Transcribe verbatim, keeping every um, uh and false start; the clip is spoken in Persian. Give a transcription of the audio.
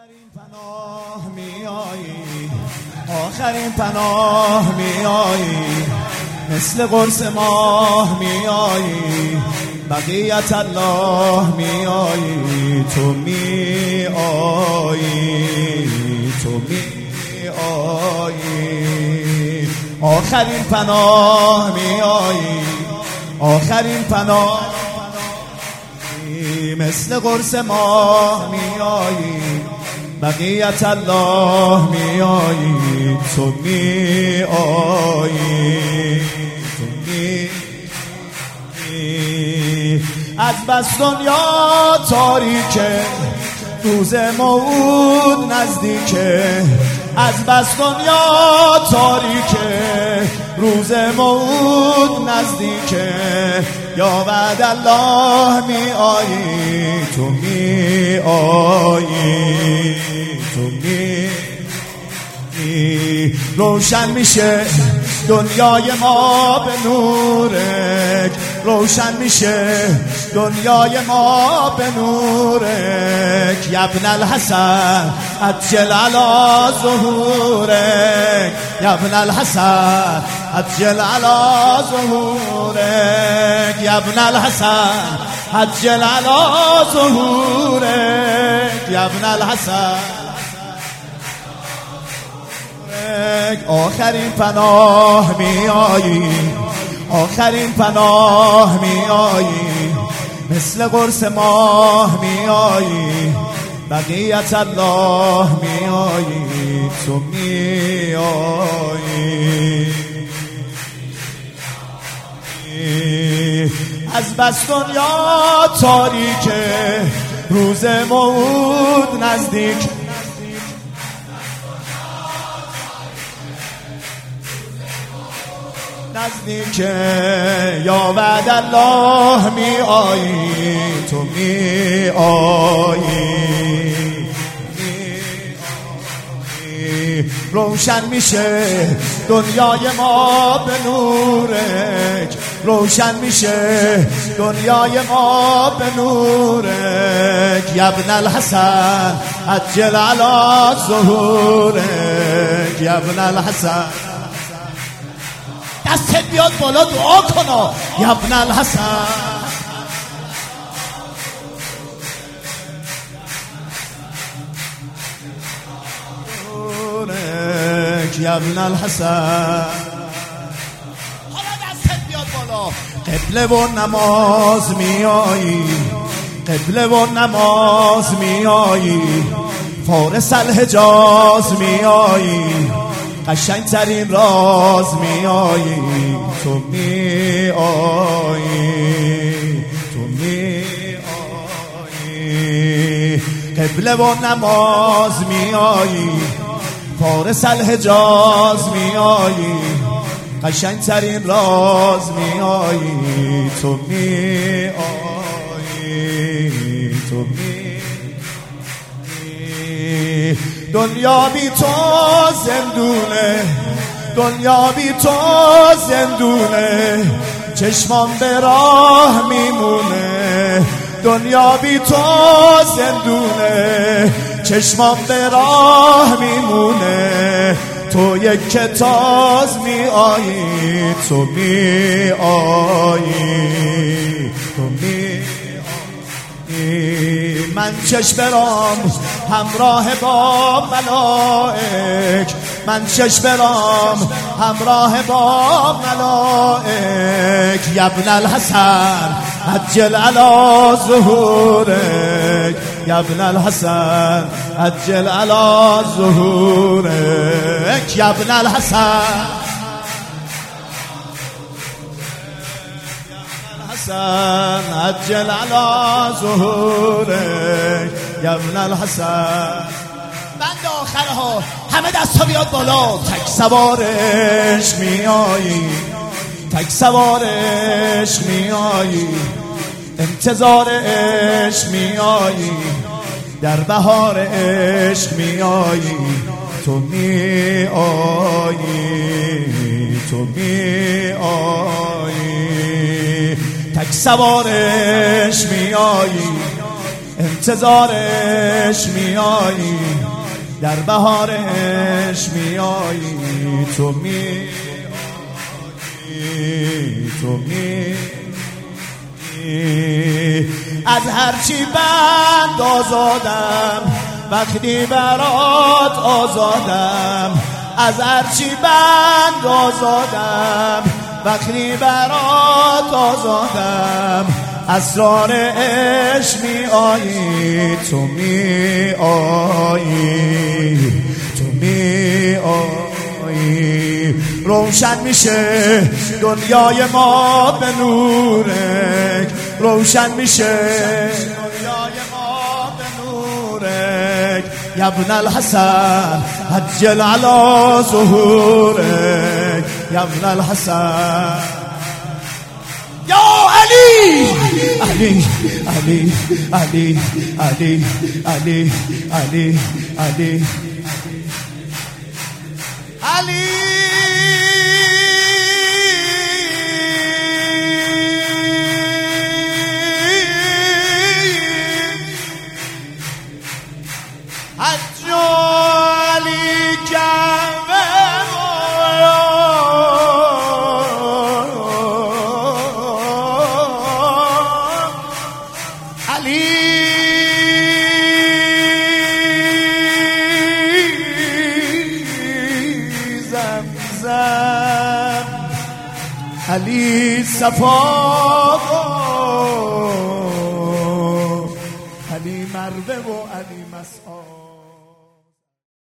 آخرین پناه میایی، آخرین پناه میایی، مثل قرص ماه میایی، بقیت الله میایی، تو میایی، تو میایی، آخرین پناه میایی، آخرین پناه مثل قرص ماه میایی، بقیت الله میایی، تو میایی، تو میایی. از بس دنیا تاریکه، روز موعود نزدیکه، از بس دنیا تاریکه، روز موعود نزدیکه، یا بعد الله می آیی، تو می آیی، تو می روشن میشه دنیای ما به نورک، روشن میشه دنیای ما به نورک، یا ابن الحسن عجل علی ظهورک، یا ابن الحسن عجل علی ظهورک، یا ابن الحسن عجل علی ظهورک، یا ابن الحسن. آخرین پناه میایی، آخرین پناه میایی، مثل قرص ماه میایی، بقیت الله میایی، تو میایی. از بس دنیا تاریکه، روز موعود نزدیک، نزدیکه، یا بعد الله می آیی، تو می آیی، روشن میشه دنیای ما به نورک، روشن میشه دنیای ما به نورک، یا ابن الحسن عجل علی ظهورک، یا ابن الحسن. دستت بیاد بالا دعا کنا، یا ابن الحسن. یا ابن الحسن. حالا دستت بیاد بالا. قبله و نماز میایی، قبله و نماز میایی، فارس الحجاز میایی، قشنگ ترین راز میایی، تو میایی، تو میایی. قبله و نماز میایی، فارس الحجاز میایی، قشنگ ترین راز میایی، تو میایی، تو میایی. دنیا بی تو زندونه، دنیا بی تو زندونه، چشمان به راه میمونه، دنیا بی تو زندونه، چشمان به راه میمونه، تو یک کتاز می آیی، تو می آیی، تو می. من چشم برام همراه با ملائک، من چشم برام همراه با ملائک، یا ابن الحسن عجل علی ظهورک، یا ابن الحسن عجل علی ظهورک، یا ابن الحسن عجل علی ظهورک، یا ابن الحسن. بند آخره ها، همه دستا بیاد بالا. تک سوارش میایی، تک سوارش میایی، انتظار عشق میایی، در بهار عشق میایی، تو میایی، تو میایی. تک سوارش میایی، انتظارش میایی، در بهارش میایی، تو می تو می از هرچی بند آزادم، وقتی برات آزادم، از هرچی بند آزادم، وقتی برات آزادم، اسرار عشق می آیی، تو می آیی، تو می آیی، روشن میشه دنیای ما به نورک، روشن میشه دنیای ما به نورک، یا ابن الحسن عجل علی ظهورک، یا ابن الحسن یا علی علی علی علی علی علی علی علی علی علی صفا، علی مروه و علی